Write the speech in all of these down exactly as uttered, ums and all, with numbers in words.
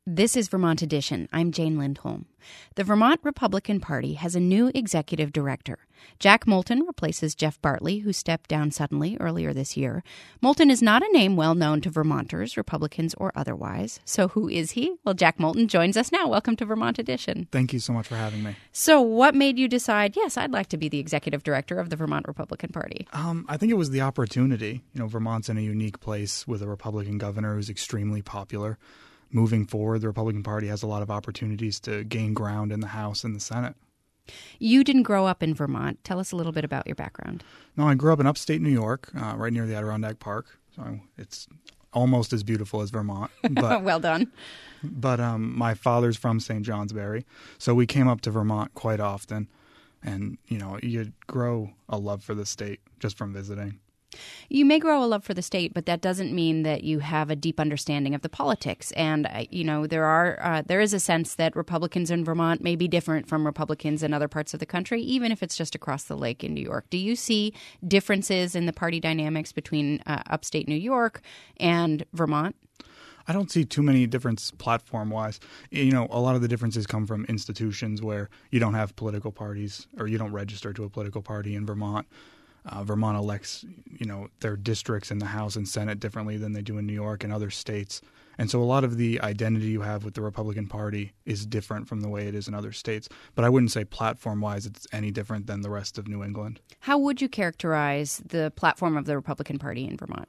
This is Vermont Edition. I'm Jane Lindholm. The Vermont Republican Party has a new executive director. Jack Moulton replaces Jeff Bartley, who stepped down suddenly earlier this year. Moulton is not a name well known to Vermonters, Republicans or otherwise. So who is he? Well, Jack Moulton joins us now. Welcome to Vermont Edition. Thank you so much for having me. So what made you decide, yes, I'd like to be the executive director of the Vermont Republican Party? Um, I think it was the opportunity. You know, Vermont's in a unique place with a Republican governor who's extremely popular. Moving forward, the Republican Party has a lot of opportunities to gain ground in the House and the Senate. You didn't grow up in Vermont. Tell us a little bit about your background. No, I grew up in upstate New York, uh, right near the Adirondack Park. So it's almost as beautiful as Vermont. But, well done. But um, my father's from Saint Johnsbury, so we came up to Vermont quite often. And, you know, you grow a love for the state just from visiting. You may grow a love for the state, but that doesn't mean that you have a deep understanding of the politics. And, uh, you know, there are uh, there is a sense that Republicans in Vermont may be different from Republicans in other parts of the country, even if it's just across the lake in New York. Do you see differences in the party dynamics between uh, upstate New York and Vermont? I don't see too many differences platform-wise. You know, a lot of the differences come from institutions where you don't have political parties or you don't register to a political party in Vermont. Uh, Vermont elects, you know, their districts in the House and Senate differently than they do in New York and other states. And so a lot of the identity you have with the Republican Party is different from the way it is in other states. But I wouldn't say platform-wise it's any different than the rest of New England. How would you characterize the platform of the Republican Party in Vermont?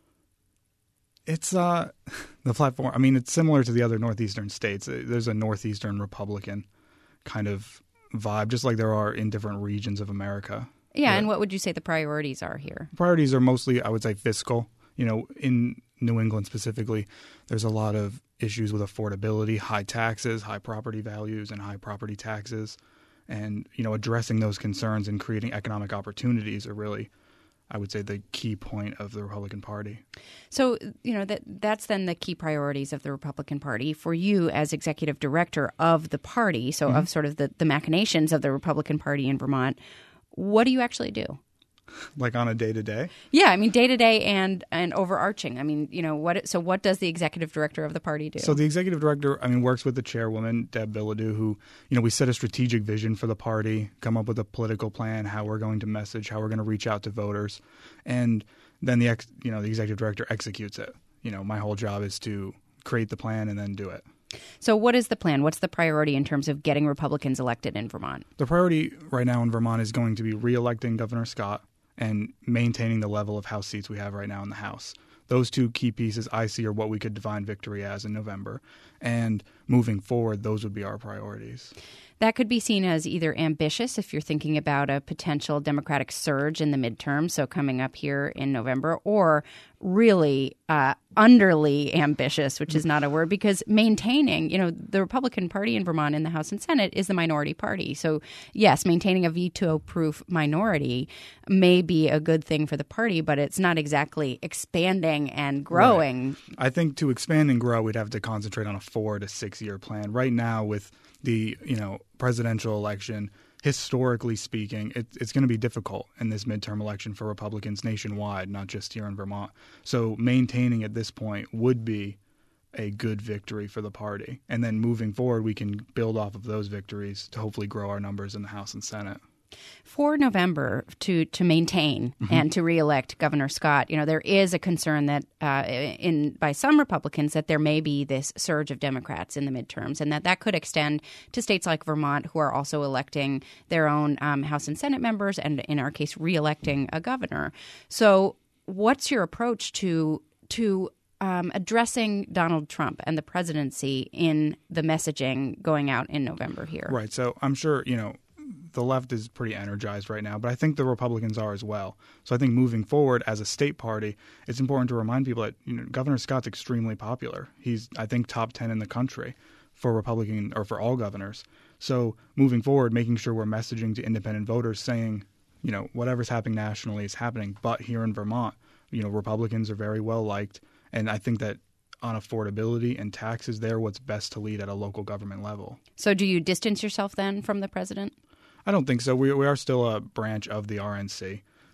It's uh, the platform. I mean, it's similar to the other northeastern states. There's a northeastern Republican kind of vibe, just like there are in different regions of America. Yeah, and what would you say the priorities are here? Priorities are mostly, I would say, fiscal. You know, in New England specifically, there's a lot of issues with affordability, high taxes, high property values, and high property taxes. And, you know, addressing those concerns and creating economic opportunities are really, I would say, the key point of the Republican Party. So, you know, that that's then the key priorities of the Republican Party. For you as executive director of the party, so mm-hmm. of sort of the, the machinations of the Republican Party in Vermont, what do you actually do? Like on a day-to-day? Yeah, I mean day-to-day and and overarching. I mean, you know, what? So what does the executive director of the party do? So the executive director, I mean, works with the chairwoman, Deb Bilodeau, who, you know, we set a strategic vision for the party, come up with a political plan, how we're going to message, how we're going to reach out to voters. And then the, ex, you know, the executive director executes it. You know, my whole job is to create the plan and then do it. So what is the plan? What's the priority in terms of getting Republicans elected in Vermont? The priority right now in Vermont is going to be re-electing Governor Scott and maintaining the level of House seats we have right now in the House. Those two key pieces I see are what we could define victory as in November. And moving forward, those would be our priorities. That could be seen as either ambitious if you're thinking about a potential Democratic surge in the midterm, so coming up here in November, or really uh, underly ambitious, which is not a word, because maintaining, you know, the Republican Party in Vermont in the House and Senate is the minority party. So, yes, maintaining a veto-proof minority may be a good thing for the party, but it's not exactly expanding and growing. Right. I think to expand and grow, we'd have to concentrate on a four to six year plan. Right now, with the, you know, presidential election, historically speaking, it, it's going to be difficult in this midterm election for Republicans nationwide, not just here in Vermont. So maintaining at this point would be a good victory for the party. And then moving forward, we can build off of those victories to hopefully grow our numbers in the House and Senate. For November, to to maintain mm-hmm. and to reelect Governor Scott, you know, there is a concern that uh, in by some Republicans that there may be this surge of Democrats in the midterms, and that that could extend to states like Vermont, who are also electing their own um, House and Senate members, and in our case, reelecting a governor. So, what's your approach to to um, addressing Donald Trump and the presidency in the messaging going out in November here? Right. So, I'm sure you know. The left is pretty energized right now, but I think the Republicans are as well. So I think moving forward as a state party, it's important to remind people that you know, Governor Scott's extremely popular. He's, I think, top ten in the country for Republican or for all governors. So moving forward, making sure we're messaging to independent voters saying, you know, whatever's happening nationally is happening, but here in Vermont, you know, Republicans are very well liked. And I think that on affordability and taxes, they're what's best to lead at a local government level. So do you distance yourself then from the president? I don't think so. We we are still a branch of the R N C.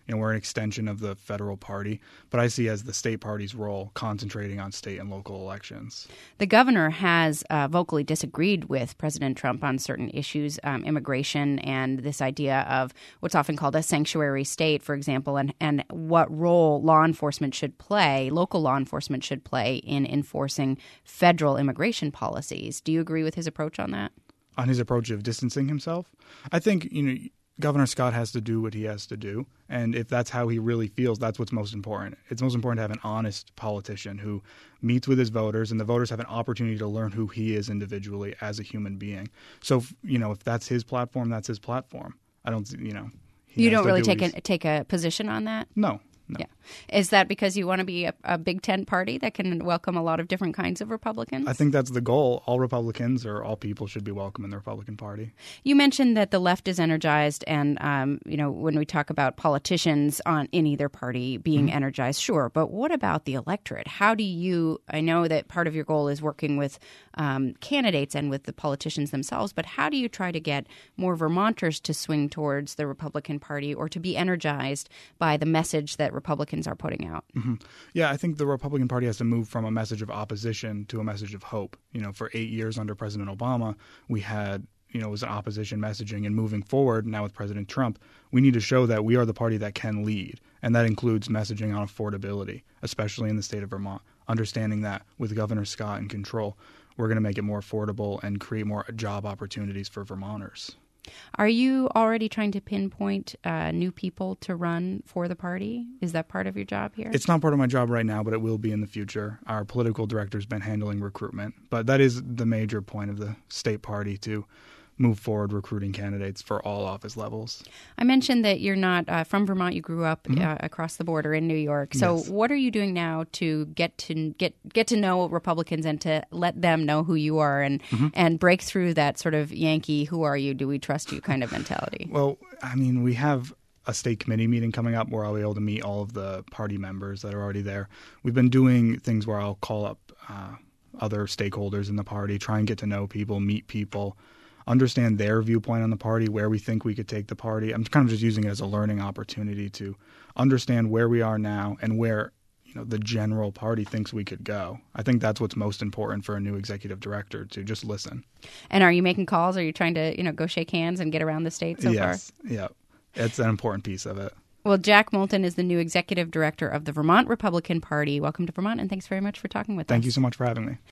You know, we're an extension of the federal party, but I see as the state party's role concentrating on state and local elections. The governor has uh, vocally disagreed with President Trump on certain issues, um, immigration and this idea of what's often called a sanctuary state, for example, and, and what role law enforcement should play, local law enforcement should play in enforcing federal immigration policies. Do you agree with his approach on that? On his approach of distancing himself? I think, you know, Governor Scott has to do what he has to do. And if that's how he really feels, that's what's most important. It's most important to have an honest politician who meets with his voters, and the voters have an opportunity to learn who he is individually as a human being. So, you know, if that's his platform, that's his platform. I don't, you know. You don't really do take a, take a position on that? No. No. Yeah. Is that because you want to be a, a big tent party that can welcome a lot of different kinds of Republicans? I think that's the goal. All Republicans or all people should be welcome in the Republican Party. You mentioned that the left is energized, and um, you know, when we talk about politicians on in either party being mm-hmm. energized, sure. But what about the electorate? How do you? I know that part of your goal is working with um, candidates and with the politicians themselves, but how do you try to get more Vermonters to swing towards the Republican Party or to be energized by the message that Republicans are putting out? Mm-hmm. Yeah, I think the Republican Party has to move from a message of opposition to a message of hope. You know, for eight years under President Obama, we had, you know, it was an opposition messaging, and moving forward now with President Trump, we need to show that we are the party that can lead. And that includes messaging on affordability, especially in the state of Vermont, understanding that with Governor Scott in control, we're going to make it more affordable and create more job opportunities for Vermonters. Are you already trying to pinpoint uh, new people to run for the party? Is that part of your job here? It's not part of my job right now, but it will be in the future. Our political director's been handling recruitment, but that is the major point of the state party, to move forward recruiting candidates for all office levels. I mentioned that you're not uh, from Vermont. You grew up mm-hmm. uh, across the border in New York. So yes. What are you doing now to get to get get to know Republicans and to let them know who you are and mm-hmm. and break through that sort of Yankee, who are you, do we trust you kind of mentality? Well, I mean, we have a state committee meeting coming up where I'll be able to meet all of the party members that are already there. We've been doing things where I'll call up uh, other stakeholders in the party, try and get to know people, meet people, understand their viewpoint on the party, where we think we could take the party. I'm kind of just using it as a learning opportunity to understand where we are now and where, you know, the general party thinks we could go. I think that's what's most important for a new executive director, to just listen. And are you making calls? Are you trying to, you know, go shake hands and get around the state so yes. far? Yeah. It's an important piece of it. Well, Jack Moulton is the new executive director of the Vermont Republican Party. Welcome to Vermont, and thanks very much for talking with Thank us. you so much for having me.